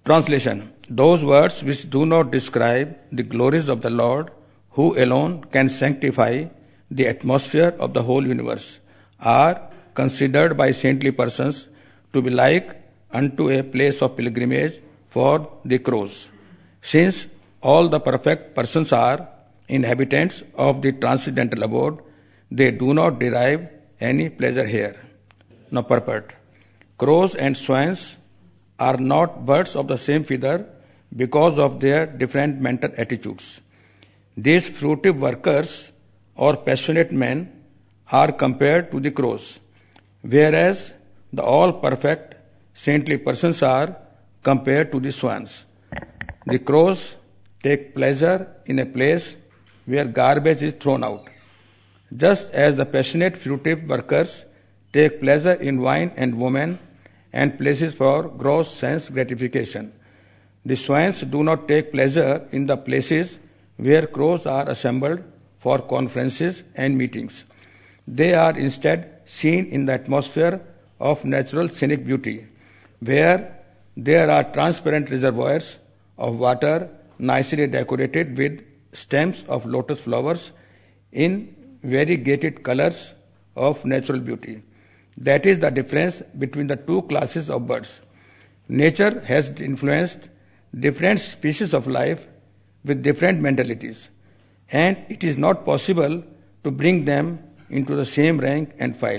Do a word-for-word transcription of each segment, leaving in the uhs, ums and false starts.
Translation. Those words which do not describe the glories of the Lord, who alone can sanctify the atmosphere of the whole universe, are considered by saintly persons to be like unto a place of pilgrimage for the crows. Since all the perfect persons are inhabitants of the transcendental abode, they do not derive any pleasure here. Now purport. Crows and swans are not birds of the same feather because of their different mental attitudes. These fruitive workers or passionate men are compared to the crows, whereas the all-perfect saintly persons are compared to the swans. The crows take pleasure in a place where garbage is thrown out, just as the passionate fruitive workers take pleasure in wine and women and places for gross sense gratification. The swans do not take pleasure in the places where crows are assembled for conferences and meetings. They are instead seen in the atmosphere of natural scenic beauty, where there are transparent reservoirs of water nicely decorated with stems of lotus flowers in variegated colors of natural beauty. That is the difference between the two classes of birds. Nature has influenced different species of life with different mentalities, and it is not possible to bring them into the same rank and file.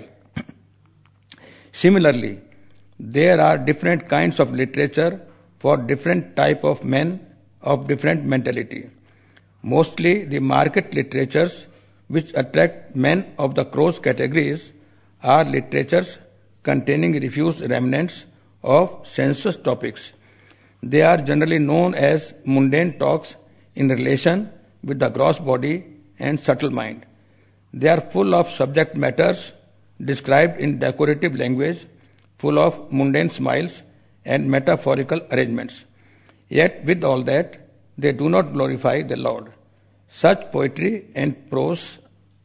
Similarly, there are different kinds of literature for different type of men of different mentality. Mostly the market literatures which attract men of the crows categories are literatures containing refuse remnants of sensuous topics. They are generally known as mundane talks in relation with the gross body and subtle mind. They are full of subject matters described in decorative language, full of mundane smiles and metaphorical arrangements. Yet with all that, they do not glorify the Lord. Such poetry and prose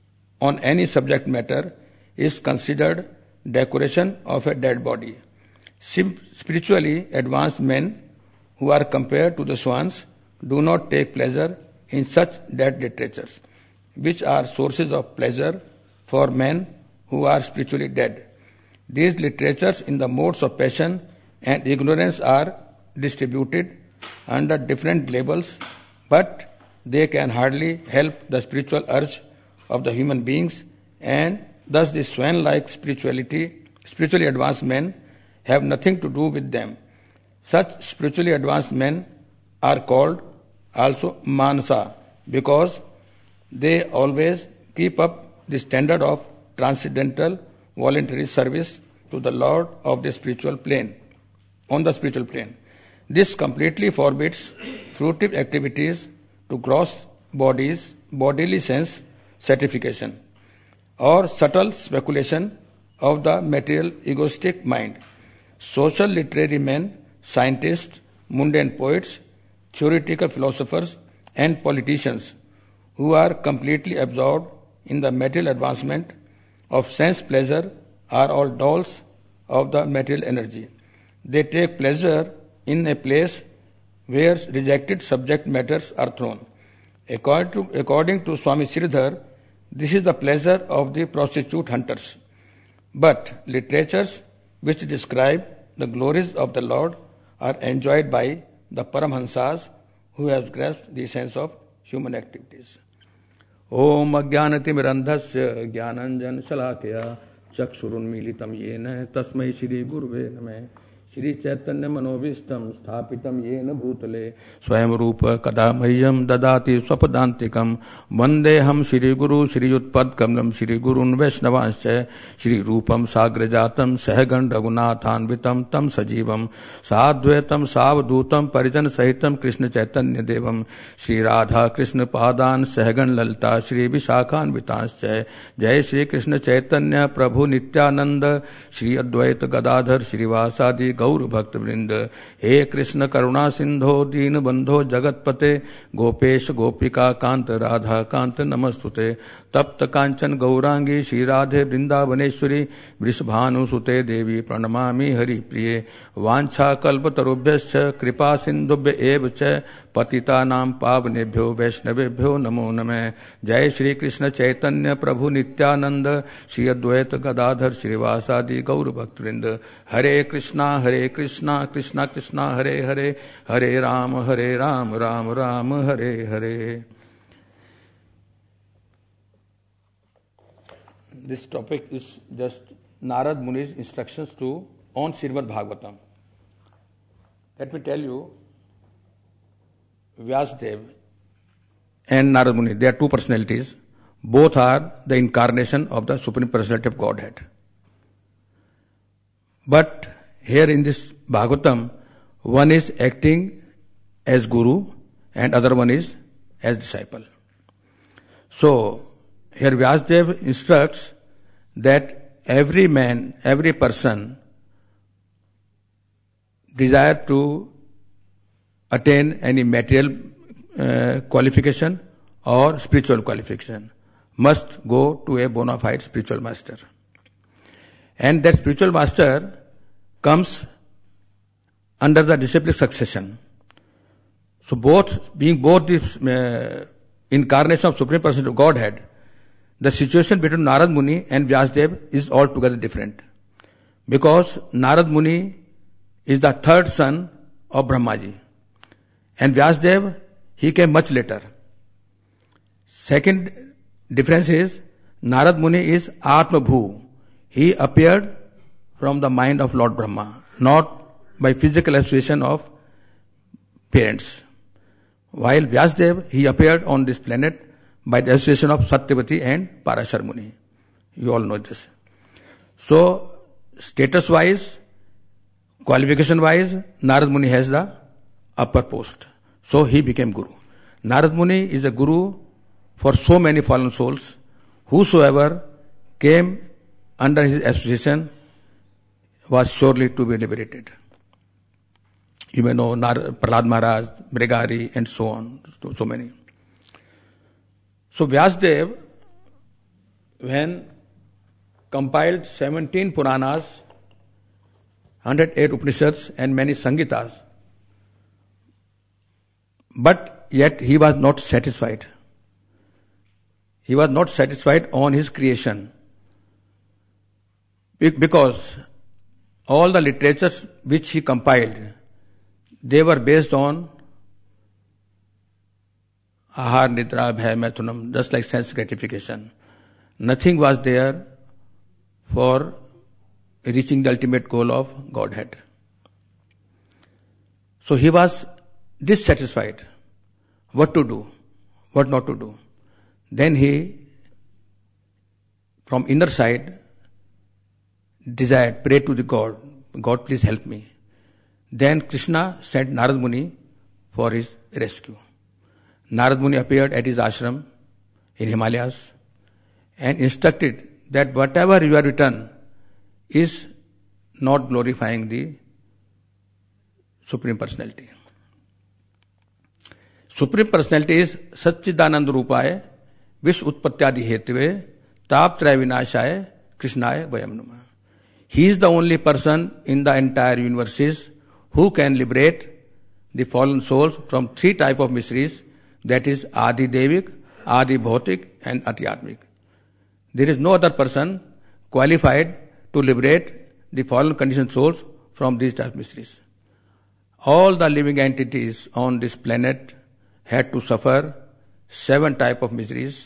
on any subject matter is considered decoration of a dead body. Sim- spiritually advanced men who are compared to the swans do not take pleasure in such dead literatures, which are sources of pleasure for men who are spiritually dead. These literatures in the modes of passion and ignorance are distributed under different labels, but they can hardly help the spiritual urge of the human beings, and thus the swan-like spirituality, spiritually advanced men have nothing to do with them. Such spiritually advanced men are called also manasa because they always keep up the standard of transcendental voluntary service to the Lord of the spiritual plane, on the spiritual plane. This completely forbids fruitive activities to gross bodies, bodily sense satisfaction, or subtle speculation of the material egoistic mind. Social literary men, scientists, mundane poets, theoretical philosophers, and politicians who are completely absorbed in the material advancement of sense pleasure are all dolls of the material energy. They take pleasure in a place where rejected subject matters are thrown. According to, according to Swami Sridhar, this is the pleasure of the prostitute hunters. But literatures which describe the glories of the Lord are enjoyed by the Paramhansas who have grasped the sense of human activities. Om Ajnanatirandhasya Jnananjana Shalakaya Chakshurunmilitam Yena Tasmai Shri Guruve Namah Shri Chaitanya Manovistam Sthapitam Yena Bhutale Swayam Rupa Kadamayyam Dadati Swapadantikam Vandeham Shri Guru Shri Utpad Kamlam Shri Gurun Vaishnavanscha Shri Rupam Sagrajatam Sahagan Raghunathanvitam Tam Sajivam Sadhvetam Savadhutam Parijan Sahitam Krishna Chaitanya Devam Shri Radha Krishna Padan Sahagan Lalita Shri Vishakhan Vitanscha Jai Shri Krishna Chaitanya Prabhu Nityananda Shri Advaita Gadadhar Shri Vasadi गौर भक्त वृंद हे कृष्ण करुणा सिंधो दीन बंधो जगतपते गोपेश गोपिका कांत राधा कांत नमस्तुते तप्त कांचन गौरांगी श्री राधे वृंदावनेश्वरी वृषभानुसुते देवी प्रणमामि हरिप्रिये वांछा कल्पतरुभ्यश्च कृपा सिंधुभ्य एव च पतितानां पावनेभ्यो वैष्णवेभ्यो नमो नमः। जय श्री कृष्ण चैतन्य प्रभु नित्यानंद श्री अद्वैत गदाधर श्रीवासादि गौर भक्तवृंद। हरे कृष्णा हरे कृष्णा कृष्णा कृष्णा हरे हरे, हरे राम हरे Ram Ram Ram Hare Hare. This topic is just Narad Muni's instructions to on Srimad Bhagavatam. Let me tell you, Vyasadeva and Narad Muni, they are two personalities. Both are the incarnation of the Supreme Personality of Godhead. But here in this Bhagavatam, one is acting as Guru and other one is as disciple. So, here Vyasadeva instructs that every man, every person desire to attain any material uh, qualification or spiritual qualification must go to a bona fide spiritual master. And that spiritual master comes under the disciplic succession. So both, being both the uh, incarnation of Supreme Personality of Godhead, the situation between Narad Muni and Vyasadeva is altogether different. Because Narad Muni is the third son of Brahmaji. And Vyasadeva, he came much later. Second difference is, Narad Muni is Atma Bhu. He appeared from the mind of Lord Brahma, not by physical association of parents. While Vyasadeva, he appeared on this planet by the association of Satyavati and Parashar Muni. You all know this. So, status-wise, qualification-wise, Narad Muni has the upper post. So, he became Guru. Narad Muni is a Guru for so many fallen souls. Whosoever came under his association was surely to be liberated. You may know Prahlad Maharaj, Brigari, and so on, so, so many. So Vyasadeva, when compiled seventeen Puranas, one hundred eight Upanishads and many Sangitas, but yet he was not satisfied. He was not satisfied on his creation. Because all the literatures which he compiled, they were based on ahar, nidra, bhay, maithunam, just like sense gratification. Nothing was there for reaching the ultimate goal of Godhead. So he was dissatisfied. What to do? What not to do? Then he, from inner side, desired, prayed to the God, God please help me. Then Krishna sent Narad Muni for his rescue. Narad Muni appeared at his ashram in Himalayas and instructed that whatever you have written is not glorifying the Supreme Personality. Supreme Personality is Satchidanand Rupaya, Vish Utpatyadi Hetve, Taptraya Vinashaya, Krishnaya Vayam Namah. He is the only person in the entire universe who can liberate the fallen souls from three types of miseries, that is Adi Devik, Adi Bhautik and Atyatmik. There is no other person qualified to liberate the fallen conditioned souls from these types of miseries. All the living entities on this planet had to suffer seven types of miseries.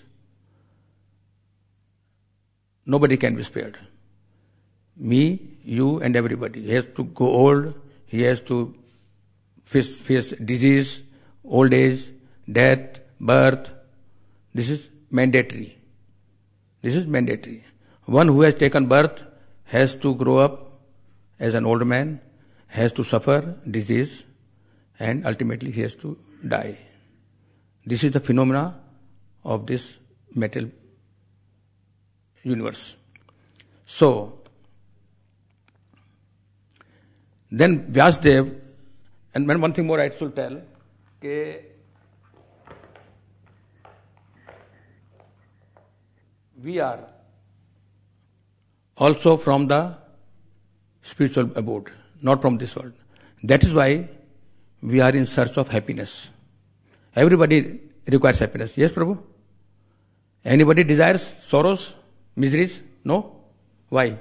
Nobody can be spared. Me, you and everybody. He has to go old, he has to face, face disease, old age, death, birth. This is mandatory. This is mandatory. One who has taken birth has to grow up as an old man, has to suffer disease, and ultimately he has to die. This is the phenomena of this material universe. So, then Vyasadeva, and one thing more I should tell, कि we are also from the spiritual abode, not from this world. That is why we are in search of happiness. Everybody requires happiness. Yes, Prabhu? Anybody desires sorrows, miseries? No? Why?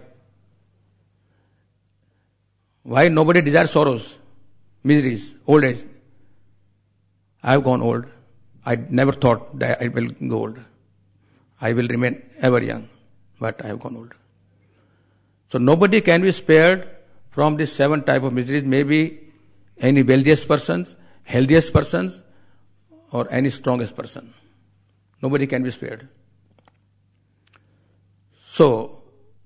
Why nobody desires sorrows, miseries, old age? I have gone old. I never thought that I will go old. I will remain ever young, but I have gone old. So nobody can be spared from these seven type of miseries. Maybe any wealthiest persons, healthiest persons, or any strongest person. Nobody can be spared. So,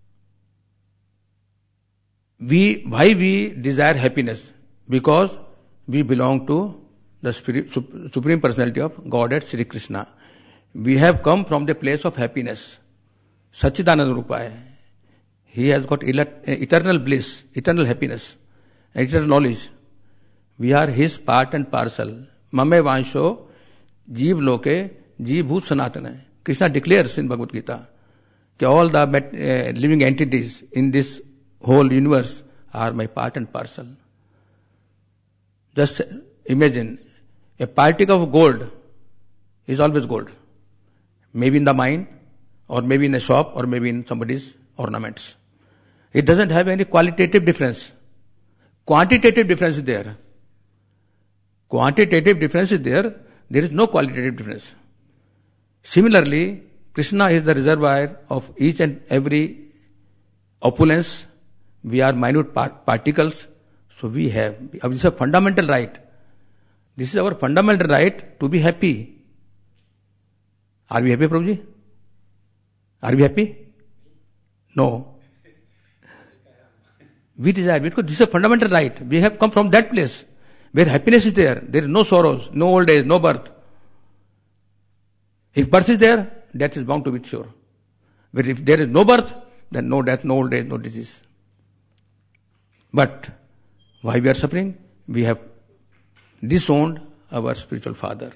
we why we desire happiness? Because we belong to the spirit, Supreme Personality of Godhead, Sri Krishna. We have come from the place of happiness. Satchidananda Rupa hai. He has got eternal bliss, eternal happiness, eternal knowledge. We are his part and parcel. Mame vansho jeev loke jeev bhut sanatana. Krishna declares in Bhagavad Gita that all the uh, living entities in this whole universe are my part and parcel. Just imagine, a particle of gold is always gold. Maybe in the mine, or maybe in a shop, or maybe in somebody's ornaments. It doesn't have any qualitative difference. Quantitative difference is there. Quantitative difference is there. There is no qualitative difference. Similarly, Krishna is the reservoir of each and every opulence. We are minute par- particles. So we have, this is a fundamental right. This is our fundamental right to be happy. Are we happy, Prabhuji? Are we happy? No. We desire, because this is a fundamental right. We have come from that place where happiness is there. There is no sorrows, no old age, no birth. If birth is there, death is bound to be sure. But if there is no birth, then no death, no old age, no disease. But why we are suffering? We have disowned our spiritual father.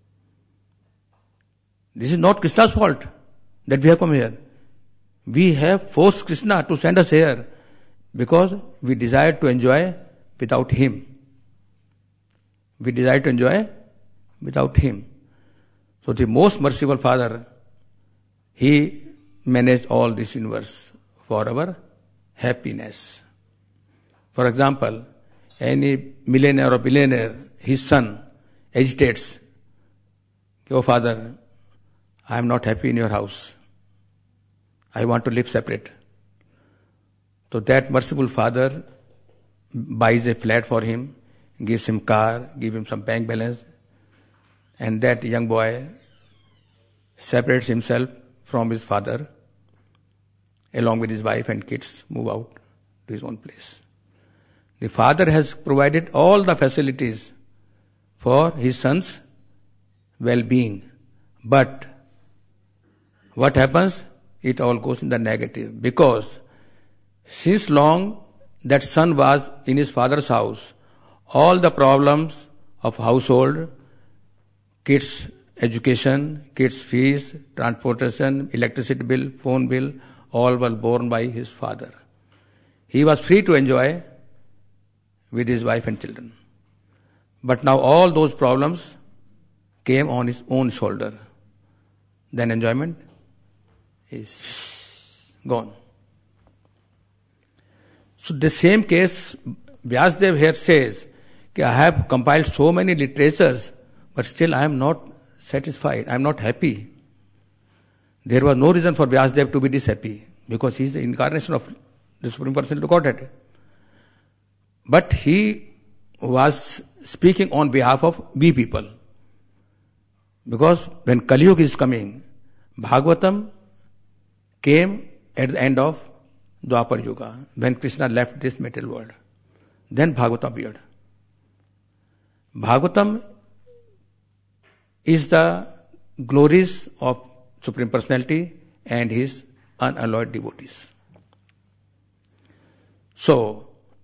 This is not Krishna's fault that we have come here. We have forced Krishna to send us here because we desire to enjoy without him. We desire to enjoy without him. So the most merciful Father, he managed all this universe for our happiness. For example, any millionaire or billionaire, his son agitates, "Oh father, I am not happy in your house. I want to live separate." So that merciful father buys a flat for him, gives him car, gives him some bank balance, and that young boy separates himself from his father, along with his wife and kids, move out to his own place. The father has provided all the facilities for his son's well-being. But what happens? It all goes in the negative. Because since long that son was in his father's house, all the problems of household, kids' education, kids' fees, transportation, electricity bill, phone bill, all were borne by his father. He was free to enjoy with his wife and children. But now all those problems came on his own shoulder. Then enjoyment is gone. So the same case, Vyasdev here says, I have compiled so many literatures, but still I am not satisfied, I am not happy. There was no reason for Vyasdev to be this happy, because he is the incarnation of the Supreme Personality of Godhead. But he was speaking on behalf of we people. Because when Kali Yuga is coming, Bhagavatam came at the end of Dwapar Yuga, when Krishna left this material world. Then Bhagavatam appeared. Bhagavatam is the glories of Supreme Personality and his unalloyed devotees. So,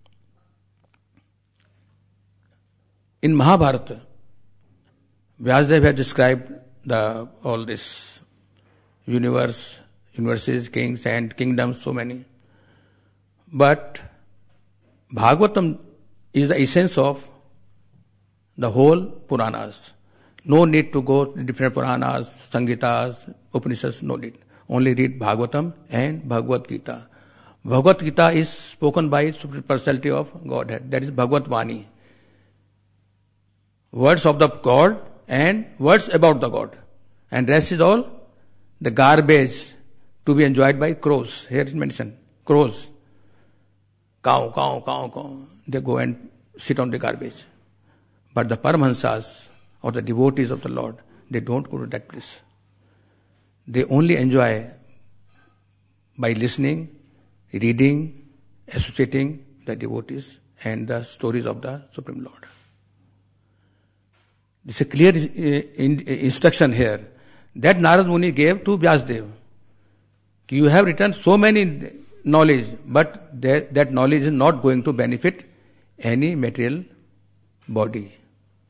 in Mahabharata, Vyasdev has described the all this universe universes, kings and kingdoms, so many. But Bhagavatam is the essence of the whole Puranas. No need to go to different Puranas, Sangitas, Upanishads, no need. Only read Bhagavatam and Bhagavad Gita. Bhagavad Gita is spoken by Supreme Personality of Godhead. That is Bhagavad Vani. Words of the God and words about the God. And rest is all the garbage to be enjoyed by crows. Here is mentioned. Crows. Cow, cow, cow, cow. They go and sit on the garbage. But the Paramahansas or the devotees of the Lord, they don't go to that place. They only enjoy by listening, reading, associating the devotees and the stories of the Supreme Lord. This is a clear instruction here that Narad Muni gave to Vyasdev. You have written so many knowledge, but that, that knowledge is not going to benefit any material body.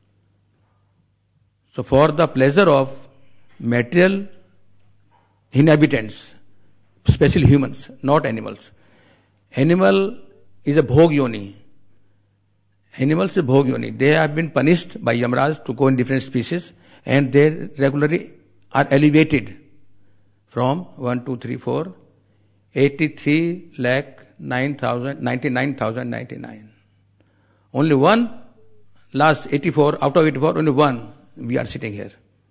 So for the pleasure of material inhabitants, especially humans, not animals. Animal is a bhog yoni. Animals is a bhog yoni. They have been punished by Yamraj to go in different species, and they regularly are elevated from one, two, three, four, eighty-three lakh nine thousand ninety-nine thousand ninety-nine. Only one, last eighty-four, out of eighty-four, only one we are sitting here.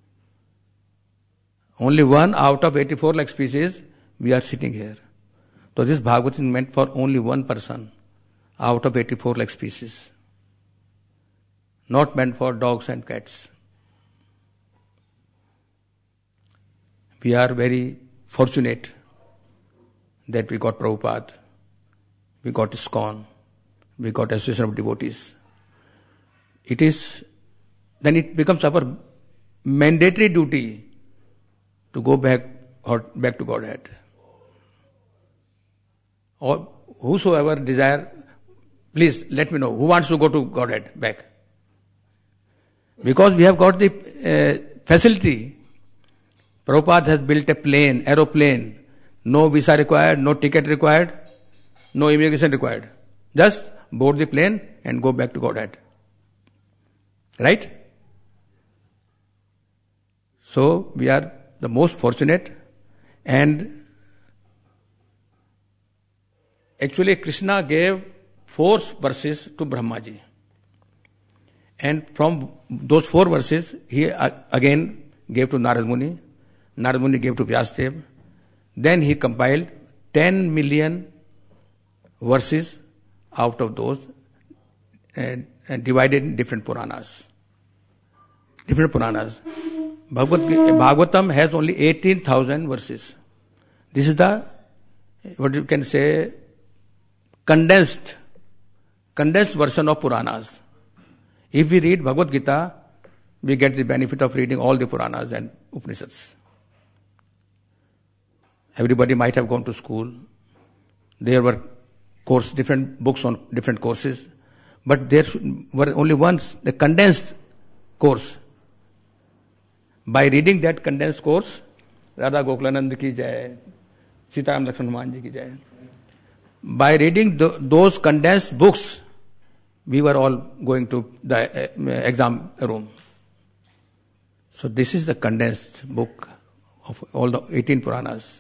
Only one out of eighty-four lakh species we are sitting here. So this Bhagavad is meant for only one person out of eighty-four lakh species. Not meant for dogs and cats. We are very fortunate that we got Prabhupada, we got ISKCON, we got Association of Devotees. It is, then it becomes our mandatory duty to go back or back to Godhead. Or whosoever desire, please let me know who wants to go to Godhead back. Because we have got the uh, facility. Prabhupada has built a plane, aeroplane, no visa required, no ticket required, no immigration required. Just board the plane and go back to Godhead. Right? So we are the most fortunate, and actually Krishna gave four verses to Brahmaji. And from those four verses, he again gave to Narad Muni. Narad Muni gave to Vyasdev. Then he compiled ten million verses out of those and, and divided in different Puranas. Different Puranas. Bhagavad, Bhagavatam has only eighteen thousand verses. This is the, what you can say, condensed, condensed version of Puranas. If we read Bhagavad Gita, we get the benefit of reading all the Puranas and Upanishads. Everybody might have gone to school. There were course, different books on different courses, but there were only one, the condensed course. By reading that condensed course, Radha Gokulanand ki jai, Sitaram Lakshman Hanuman ji ki jai. By reading the, those condensed books, we were all going to the uh, exam room. So this is the condensed book of all the eighteen Puranas.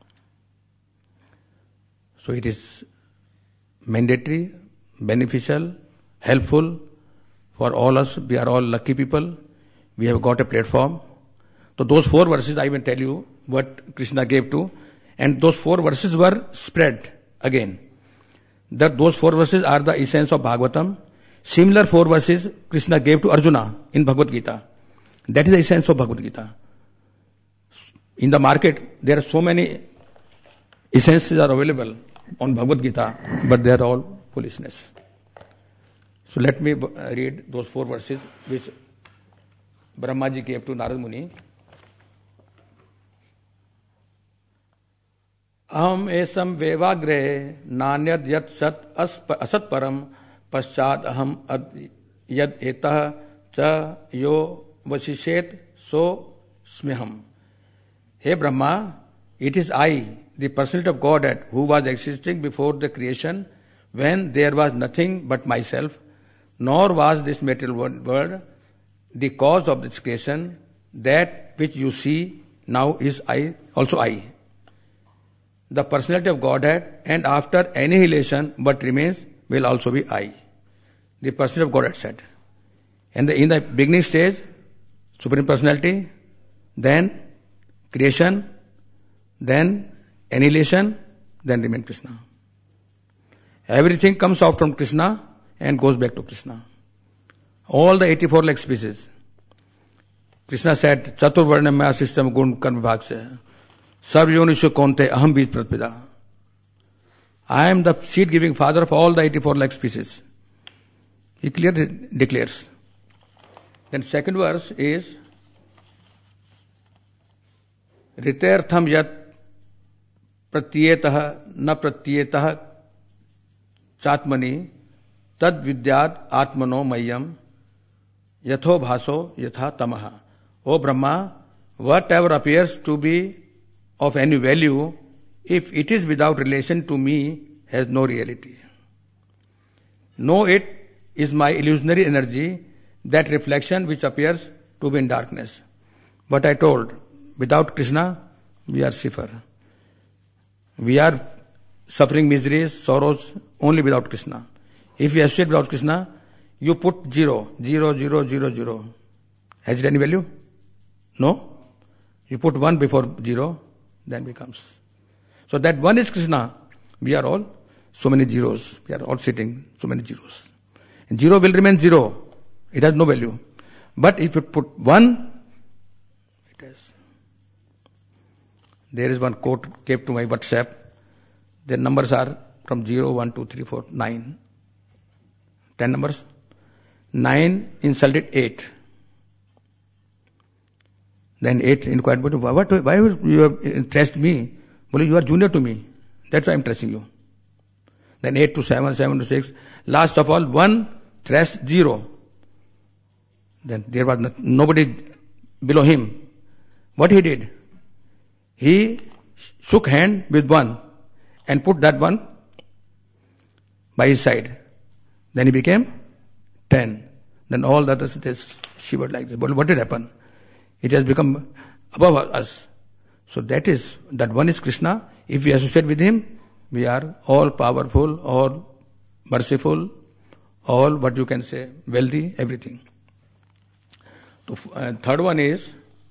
So it is mandatory, beneficial, helpful for all us. We are all lucky people. We have got a platform. So those four verses I will tell you what Krishna gave to, and those four verses were spread again. That those four verses are the essence of Bhagavatam. Similar four verses Krishna gave to Arjuna in Bhagavad Gita. That is the essence of Bhagavad Gita. In the market, there are so many essences are available on Bhagavad Gita, but they are all foolishness. So let me read those four verses which Brahmaji gave to Narad Muni. Aham esam vevagre nanyad yat sat asat param paschad aham yad etah cha yo vasishet so smeham. Hey Brahma, It is I, the personality of Godhead, who was existing before the creation when there was nothing but myself, nor was this material world the cause of this creation. That which you see now is I, also I. The personality of Godhead, and after annihilation what remains will also be I. The personality of Godhead said. And the, in the beginning stage, Supreme Personality, then creation, then annihilation, then remain Krishna. Everything comes out from Krishna and goes back to Krishna. All the eighty-four lakh species. Krishna said, Chaturvarna maya system gun karma bhag se. Sarv yonishu konte aham bij pratpida. I am the seed giving father of all the eighty-four lakh species. He clearly declares. Then second verse is Ritertham yat pratyetah na pratyetah chatmani tad vidyat atmano mayam yatho bhaso yatha tamaha. O Brahma, whatever appears to be of any value, if it is without relation to me, has no reality. Know it is my illusionary energy, that reflection which appears to be in darkness. But I told, without Krishna, we are suffer. We are suffering miseries, sorrows, only without Krishna. If we associate without Krishna, you put zero, zero, zero, zero, zero. Has it any value? No. You put one before zero, then becomes. So that one is Krishna. We are all so many zeros. We are all sitting so many zeros. And zero will remain zero. It has no value. But if you put one, it has. There is one quote kept to my WhatsApp. The numbers are from zero, one, two, three, four, nine. Ten numbers. Nine insulted eight. Then eight inquired, but what, why you have traced me? Well, you are junior to me. That's why I am tracing you. Then eight to seven, seven to six. Last of all, one traced zero. Then there was not, nobody below him. What he did? He shook hand with one and put that one by his side. Then he became ten. Then all the others just shivered like this. But what did happen? It has become above us. So that is, that one is Krishna. If we associate with him, we are all powerful, all merciful, all what you can say, wealthy, everything. So, uh, third one is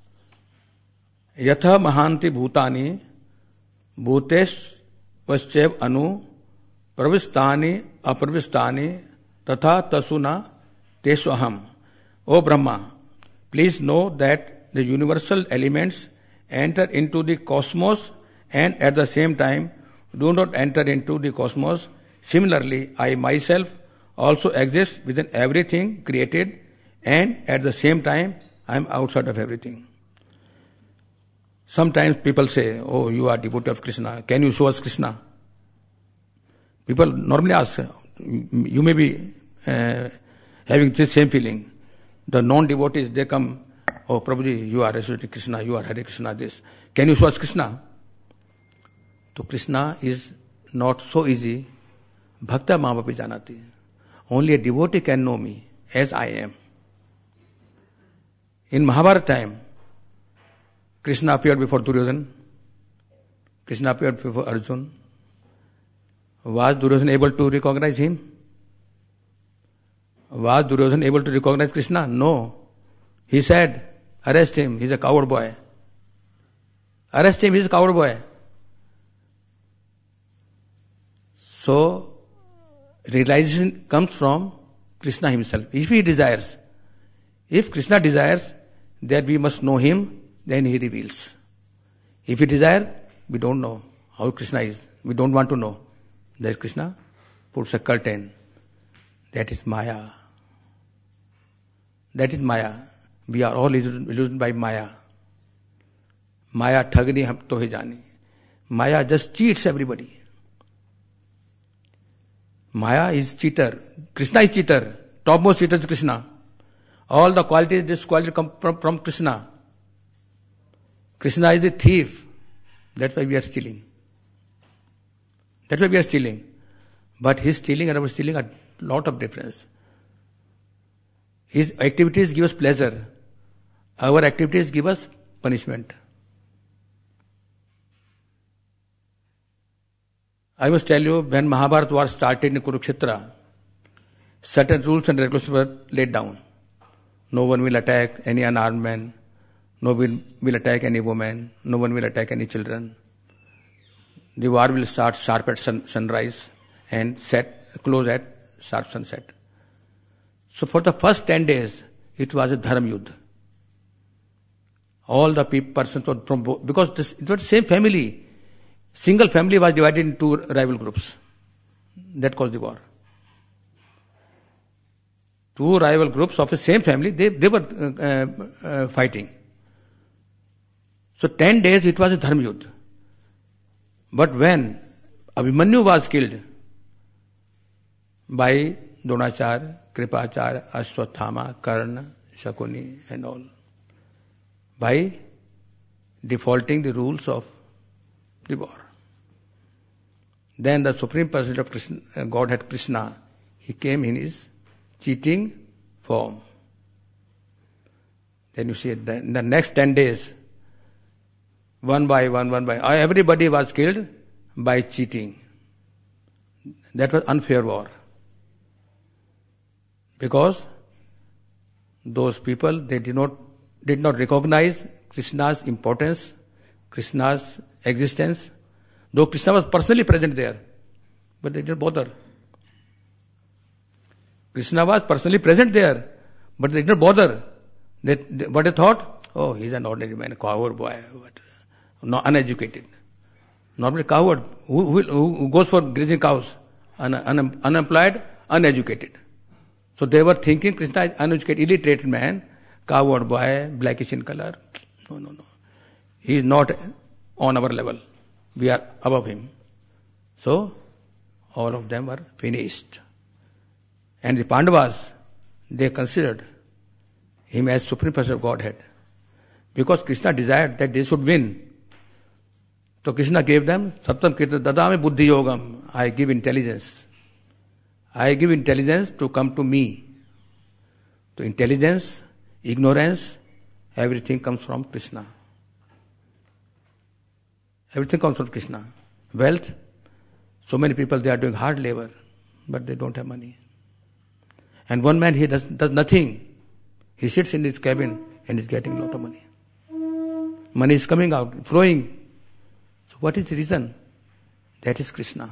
Yatha Mahanti Bhutani Bhutesh Paschev Anu Pravistani Apravistani Tatha Tasuna Teswaham. O Brahma, please know that the universal elements enter into the cosmos and at the same time do not enter into the cosmos. Similarly, I myself also exist within everything created and at the same time I am outside of everything. Sometimes people say, oh, you are devotee of Krishna. Can you show us Krishna? People normally ask, you may be uh, having the same feeling. The non-devotees, they come, oh, Prabhuji, you are associated Krishna, you are Hare Krishna, this. Can you show us Krishna? So Krishna is not so easy. Bhakta Mamapi Janati. Only a devotee can know me as I am. In Mahabharata time, Krishna appeared before Duryodhana. Krishna appeared before Arjuna. Was Duryodhana able to recognize him? Was Duryodhana able to recognize Krishna? No. He said, arrest him, he's a coward boy. Arrest him, he's a coward boy. So, realization comes from Krishna himself. If he desires, if Krishna desires that we must know him, then he reveals. If he desires, we don't know how Krishna is. We don't want to know. That Krishna puts a curtain. That is Maya. That is Maya. We are all illusioned by Maya. Maya thagni hum to hi jani. Maya just cheats everybody. Maya is cheater. Krishna is cheater. Topmost cheater is Krishna. All the qualities, this quality come from, from Krishna. Krishna is the thief. That's why we are stealing. That's why we are stealing. But his stealing and our stealing are lot of difference. His activities give us pleasure. Our activities give us punishment. I must tell you, when Mahabharata war started in Kurukshetra, certain rules and regulations were laid down. No one will attack any unarmed man. No one will attack any woman. No one will attack any children. The war will start sharp at sun, sunrise and set close at sharp sunset. So for the first ten days, it was a dharma yudh. All the people, persons from both, because this, it was the same family. Single family was divided into rival groups. That caused the war. Two rival groups of the same family, they, they were uh, uh, fighting. So ten days it was a dharma yudh. But when Abhimanyu was killed by Dronacharya, Kripacharya, Ashwathama, Karna, Shakuni and all, by defaulting the rules of the war. Then the Supreme Personality of Krishna, uh, Godhead Krishna, he came in his cheating form. Then you see it, in the next ten days, one by one, one by everybody was killed by cheating. That was unfair war. Because those people, they did not did not recognize Krishna's importance, Krishna's existence, though Krishna was personally present there, but they didn't bother. Krishna was personally present there, but they didn't bother. They, they, what they thought? Oh, he's an ordinary man, a coward boy, but not uneducated. Normally coward, who, who, who goes for grazing cows? Un, un, unemployed, uneducated. So they were thinking Krishna is uneducated, illiterate man, coward boy, blackish in color. No, no, no. He is not on our level. We are above him. So, all of them were finished. And the Pandavas, they considered him as Supreme Person of Godhead. Because Krishna desired that they should win. So Krishna gave them, Saptam Kirtan Dadami Buddhi Yogam. I give intelligence. I give intelligence to come to me. So intelligence, ignorance, everything comes from Krishna. Everything comes from Krishna. Wealth, so many people, they are doing hard labor, but they don't have money. And one man, he does, does nothing. He sits in his cabin and is getting a lot of money. Money is coming out, flowing. So what is the reason? That is Krishna.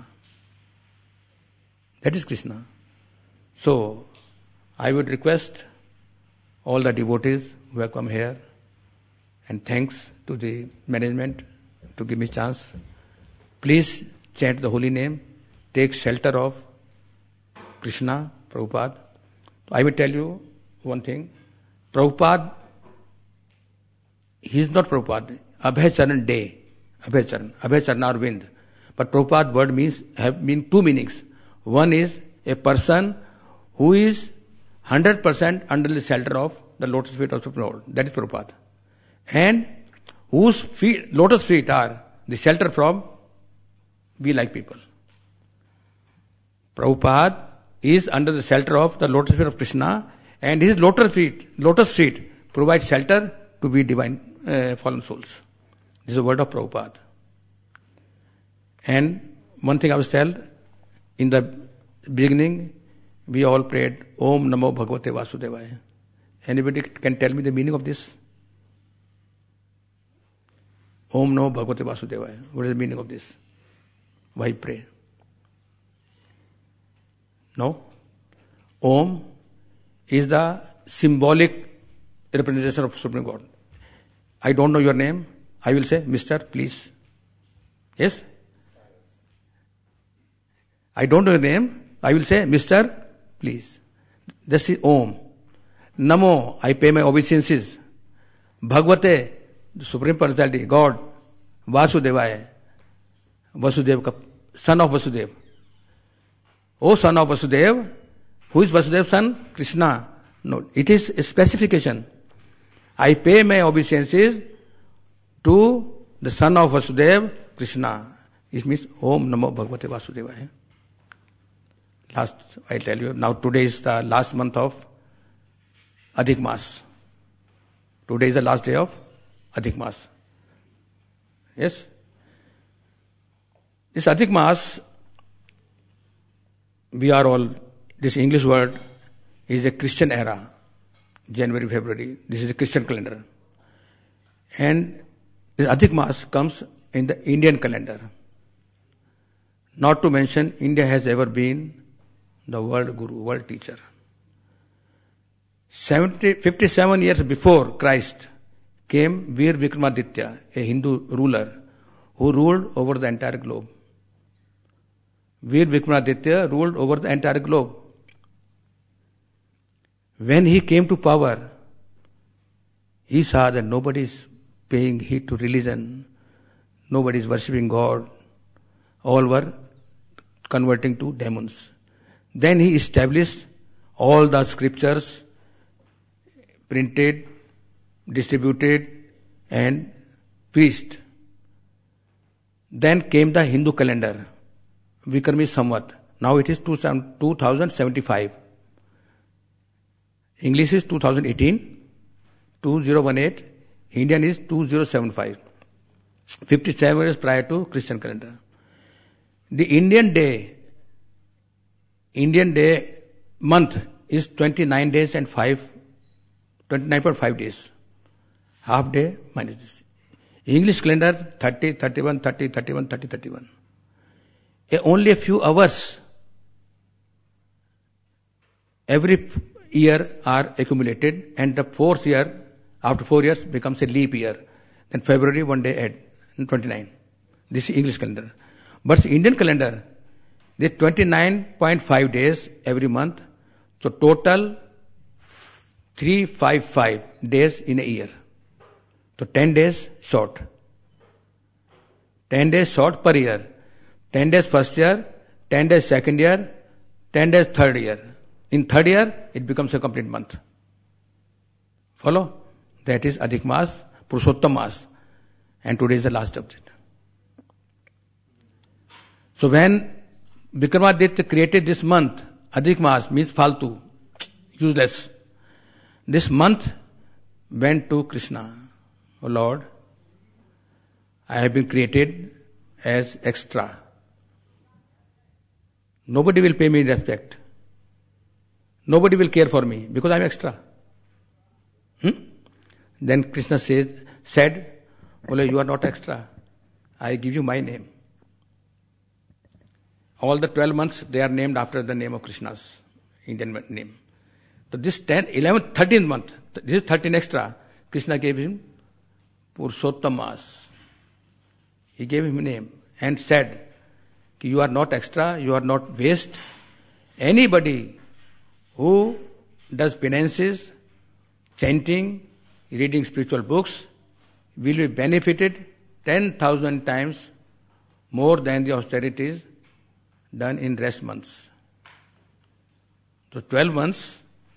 That is Krishna. So, I would request all the devotees who have come here, and thanks to the management to give me chance. Please chant the holy name, take shelter of Krishna, Prabhupada. I will tell you one thing. Prabhupada, he is not Prabhupada. Abhay Charan Day. Abhay Charan. Abhay Charan Arvind. But Prabhupada word means, have mean two meanings. One is a person who is one hundred percent under the shelter of the lotus feet of the Lord. That is Prabhupada. And whose feet, lotus feet are the shelter from we like people. Prabhupada is under the shelter of the lotus feet of Krishna, and his lotus feet, lotus feet provide shelter to we divine uh, fallen souls. This is the word of Prabhupada. And one thing I was told, in the beginning, we all prayed, Om Namo Bhagavate Vasudevaya. Anybody can tell me the meaning of this? Om Namo Bhagavate Vasudevaya. What is the meaning of this? Why pray? No? Om is the symbolic representation of Supreme God. I don't know your name. I will say, Mister, please. Yes? I don't know your name. I will say, Mister, please. This is Om. Namo, I pay my obeisances. Bhagavate, the Supreme Personality, God. Vasudevaya, Vasudev, son of Vasudev. O son of Vasudev, who is Vasudev's son? Krishna. No, it is a specification. I pay my obeisances to the son of Vasudeva, Krishna. It means Om Namo Bhagavate Vasudevaya. Last, I tell you, now today is the last month of Adhik Mas. Today is the last day of Adhik Mas. Yes? This Adhik Mas, we are all, this English word is a Christian era. January, February. This is a Christian calendar. And the Adhik Mas comes in the Indian calendar. Not to mention, India has ever been the world guru, world teacher. seventy, fifty-seven years before Christ came Veer Vikramaditya, a Hindu ruler who ruled over the entire globe. Veer Vikramaditya ruled over the entire globe. When he came to power, he saw that nobody is paying heed to religion, nobody is worshipping God, all were converting to demons. Then he established all the scriptures, printed, distributed, and preached. Then came the Hindu calendar, Vikrami Samvat. Now it is two thousand seventy-five. English is two thousand eighteen, two thousand eighteen, Indian is two thousand seventy-five. fifty-seven years prior to Christian calendar. The Indian day, Indian day month is twenty-nine days and five, twenty-nine point five days. Half day minus this. English calendar thirty, thirty-one, thirty, thirty-one, thirty, thirty-one. A, only a few hours every year are accumulated, and the fourth year, after four years, becomes a leap year. Then February, one day add, twenty-nine. This is English calendar. But the Indian calendar, there is twenty-nine point five days every month. So total three hundred fifty-five days in a year. So ten days short. ten days short per year. ten days first year, ten days second year, ten days third year. In third year, it becomes a complete month. Follow? That is Adhik Mas, Purushottam Mas. And today is the last object. So when Vikramaditya created this month, Adhik Mas means Faltu, useless. This month went to Krishna. Oh Lord, I have been created as extra. Nobody will pay me respect. Nobody will care for me because I am extra. Hmm? Then Krishna says, said, Ole, you are not extra. I give you my name. All the twelve months, they are named after the name of Krishna's Indian name. So this ten, eleventh, thirteenth month, this is thirteen extra, Krishna gave him Purushottam Mas. He gave him a name and said, you are not extra, you are not waste. Anybody who does penances, chanting, reading spiritual books, will be benefited ten thousand times more than the austerities done in rest months. So twelve months,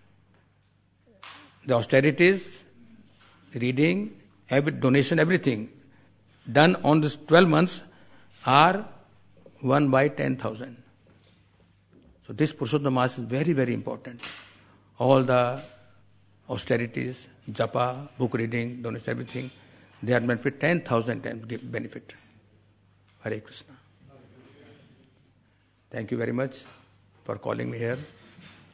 the austerities, reading, every donation, everything done on these twelve months are one by ten thousand. So this Purushottam Mas is very, very important. All the austerities, japa, book reading, donation, everything, they are meant for ten thousand times give benefit. Hare Krishna. Thank you very much for calling me here.